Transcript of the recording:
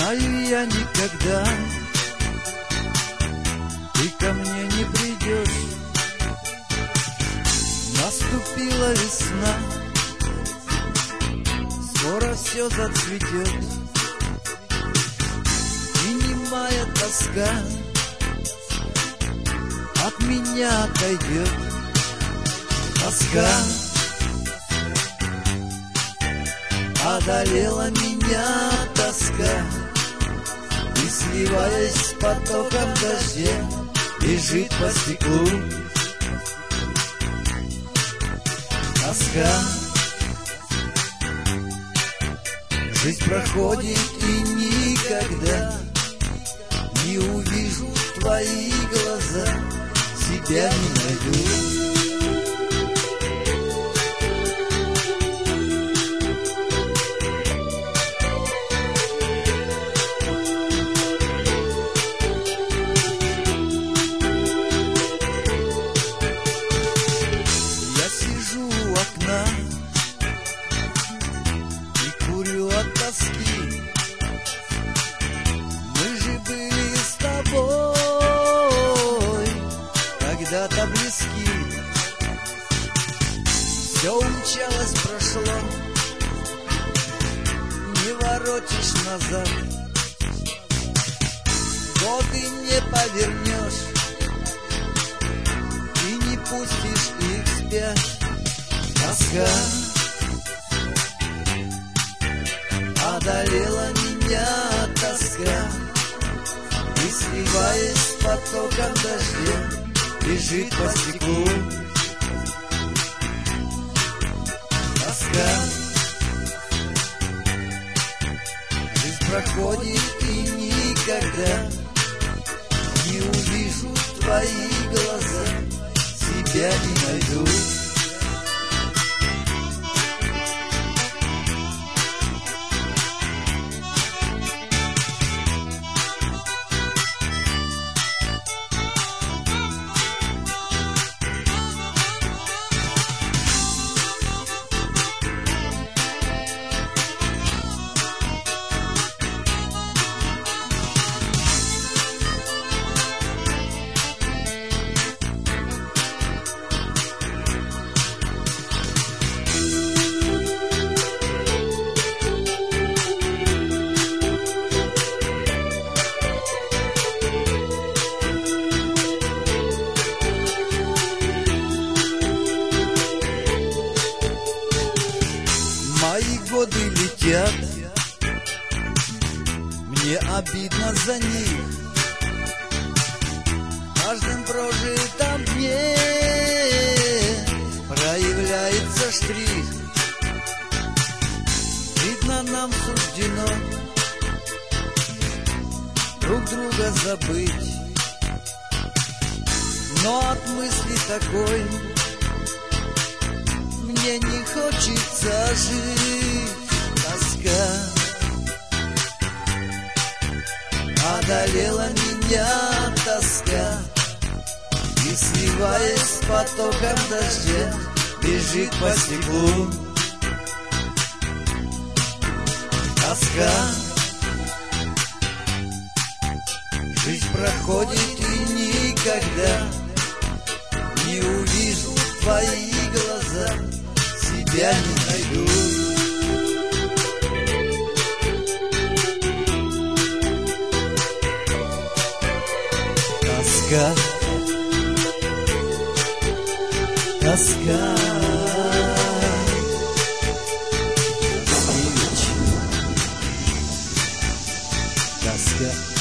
Знаю я никогда ты ко мне не придешь. Наступила весна, скоро все зацветет, и немая тоска от меня отойдет. Тоска одолела меня, тоска, и, сливаясь с потоком дождя, бежит по стеклу. Тоска, жизнь проходит, и никогда не увижу твои глаза, себя не найду. И курю от тоски. Мы же были с тобой когда-то близки. Все умчалось, прошло, не воротишь назад. Годы не повернешь и не пустишь их вспять. Тоска одолела меня, тоска, и, сливаясь с потоком дождя, бежит по стеклу. Тоска, жизнь проходит, и никогда не увижу твои глаза, себя не найду. Мои годы летят, мне обидно за них. В каждом прожитом дне проявляется штрих. Видно, нам суждено друг друга забыть, но от мысли такой мне не хочется жить. Тоска одолела меня, тоска, и, сливаясь с потоком дождя, бежит по стеклу. Тоска, жизнь проходит, и никогда не увижу твои глаза, себя не найду. Тоска, тоска, тоска.